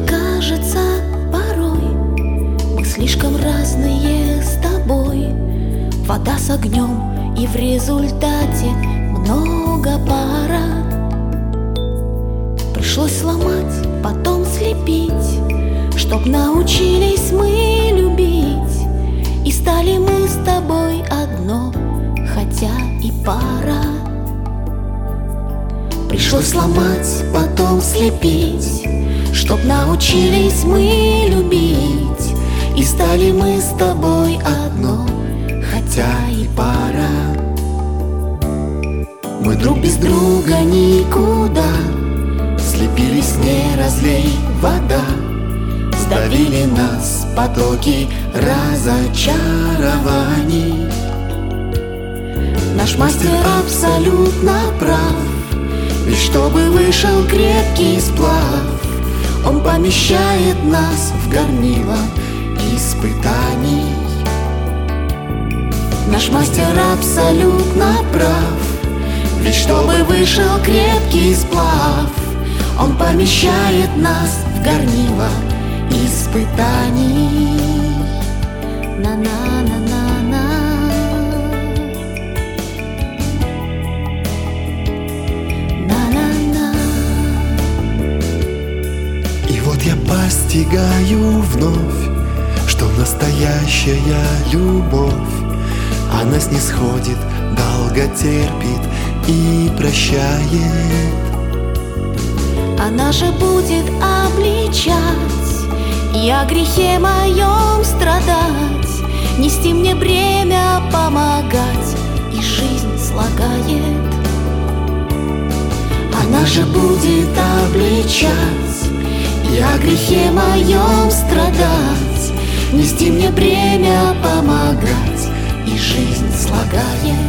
кажется, порой мы слишком разные с тобой. Вода с огнем, и в результате много пара. Пришлось сломать, потом слепить, чтоб научились мы любить. И стали мы с тобой одно, хотя и пара. Пришлось сломать, потом слепить, чтоб научились мы любить. И стали мы с тобой одно, хотя и пара. Мы друг без друга никуда, слепились, не разлей вода. Сдавили нас потоки разочарований. Наш мастер абсолютно прав, ведь чтобы вышел крепкий сплав, он помещает нас в горнило испытаний. Наш мастер абсолютно прав, ведь чтобы вышел крепкий сплав, он помещает нас в горнило испытаний. На-на-на-на-на. На-на-на. И вот я постигаю вновь, что настоящая любовь, она снисходит, долго терпит и прощает. Она же будет обличать и о грехе моем страдать, нести мне бремя, помогать, и жизнь слагает. Она же будет обличать и о грехе моем страдать, нести мне бремя, помогать, и жизнь слагает.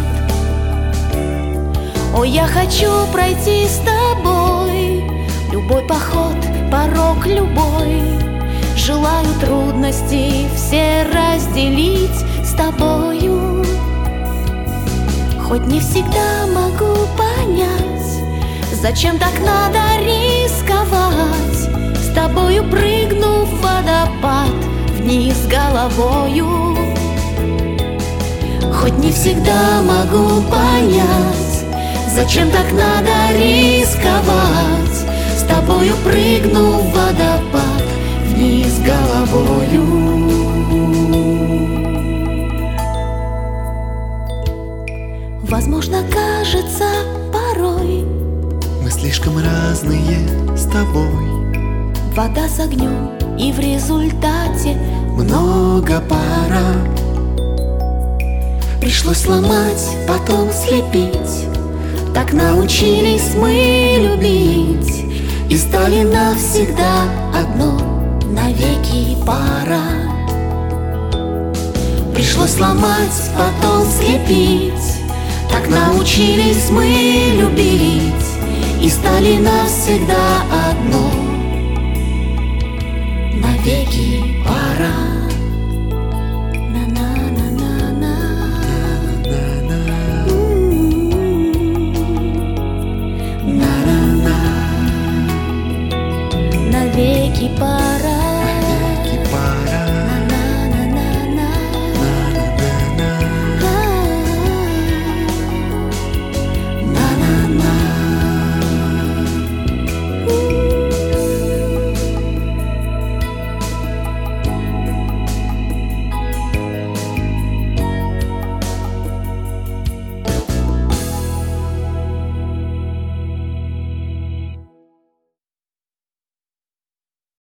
Ой, я хочу пройти с тобой любой поход, порог любой. Желаю трудности все разделить с тобою. Хоть не всегда могу понять, зачем так надо рисковать, с тобою прыгну в водопад вниз головою. Хоть не всегда могу понять, зачем так надо рисковать, с тобою прыгну в водопад вниз головою. Возможно, кажется порой мы слишком разные с тобой. вода с огнем, и в результате Много пара. пришлось сломать, потом слепить. Так научились мы любить и стали навсегда одно, навеки пара. Пришлось сломать, потом слепить. Так научились мы любить и стали навсегда одно, навеки пара. Навеки пара.